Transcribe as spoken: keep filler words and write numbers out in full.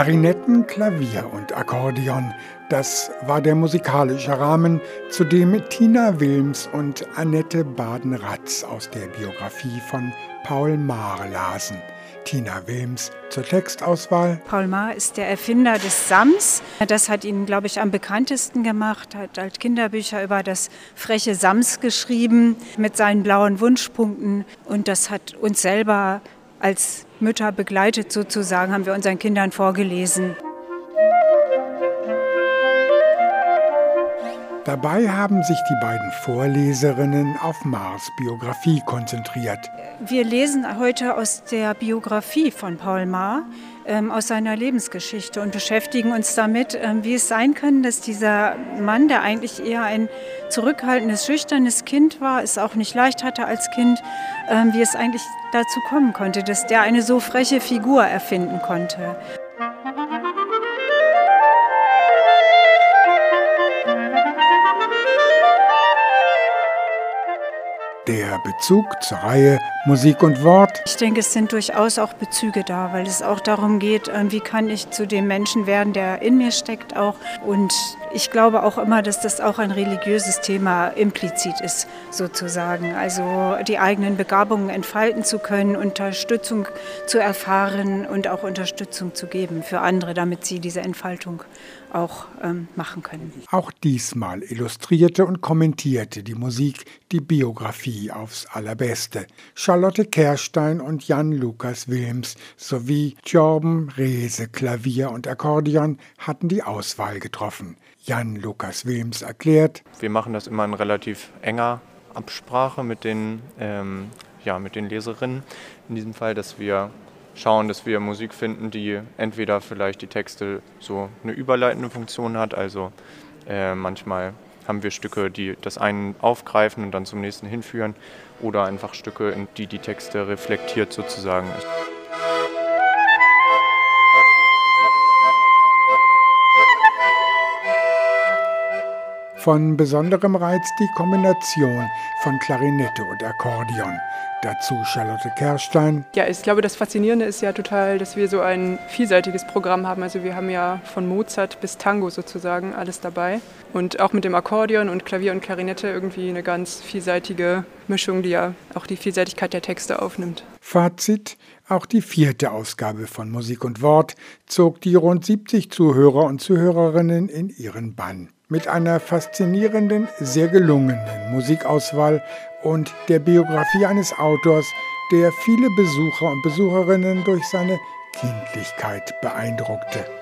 Klarinetten, Klavier und Akkordeon, das war der musikalische Rahmen, zu dem Tina Wilms und Annette Baden-Ratz aus der Biografie von Paul Maar lasen. Tina Wilms zur Textauswahl. Paul Maar ist der Erfinder des Sams. Das hat ihn, glaube ich, am bekanntesten gemacht. Er hat halt Kinderbücher über das freche Sams geschrieben mit seinen blauen Wunschpunkten. Und das hat uns selber als Mütter begleitet sozusagen, haben wir unseren Kindern vorgelesen. Dabei haben sich die beiden Vorleserinnen auf Maars Biografie konzentriert. Wir lesen heute aus der Biografie von Paul Maar, ähm, aus seiner Lebensgeschichte und beschäftigen uns damit, ähm, wie es sein kann, dass dieser Mann, der eigentlich eher ein zurückhaltendes, schüchternes Kind war, es auch nicht leicht hatte als Kind, ähm, wie es eigentlich dazu kommen konnte, dass der eine so freche Figur erfinden konnte. Der Bezug zur Reihe Musik und Wort. Ich denke, es sind durchaus auch Bezüge da, weil es auch darum geht, wie kann ich zu dem Menschen werden, der in mir steckt auch. Und ich glaube auch immer, dass das auch ein religiöses Thema implizit ist, sozusagen. Also die eigenen Begabungen entfalten zu können, Unterstützung zu erfahren und auch Unterstützung zu geben für andere, damit sie diese Entfaltung auch ähm, machen können. Auch diesmal illustrierte und kommentierte die Musik die Biografie aufs Allerbeste. Charlotte Kerstein und Jan Lukas Wilms sowie Torben Reese Klavier und Akkordeon hatten die Auswahl getroffen. Jan Lukas Wilms erklärt: Wir machen das immer in relativ enger Absprache mit den, ähm, ja, mit den Leserinnen. In diesem Fall, dass wir schauen, dass wir Musik finden, die entweder vielleicht die Texte so eine überleitende Funktion hat, also äh, manchmal haben wir Stücke, die das eine aufgreifen und dann zum nächsten hinführen, oder einfach Stücke, in die die Texte reflektiert sozusagen. Von besonderem Reiz die Kombination von Klarinette und Akkordeon. Dazu Charlotte Kerstein. Ja, ich glaube, das Faszinierende ist ja total, dass wir so ein vielseitiges Programm haben. Also wir haben ja von Mozart bis Tango sozusagen alles dabei. Und auch mit dem Akkordeon und Klavier und Klarinette irgendwie eine ganz vielseitige Mischung, die ja auch die Vielseitigkeit der Texte aufnimmt. Fazit: Auch die vierte Ausgabe von Musik und Wort zog die rund siebzig Zuhörer und Zuhörerinnen in ihren Bann. Mit einer faszinierenden, sehr gelungenen Musikauswahl und der Biografie eines Autors, der viele Besucher und Besucherinnen durch seine Kindlichkeit beeindruckte.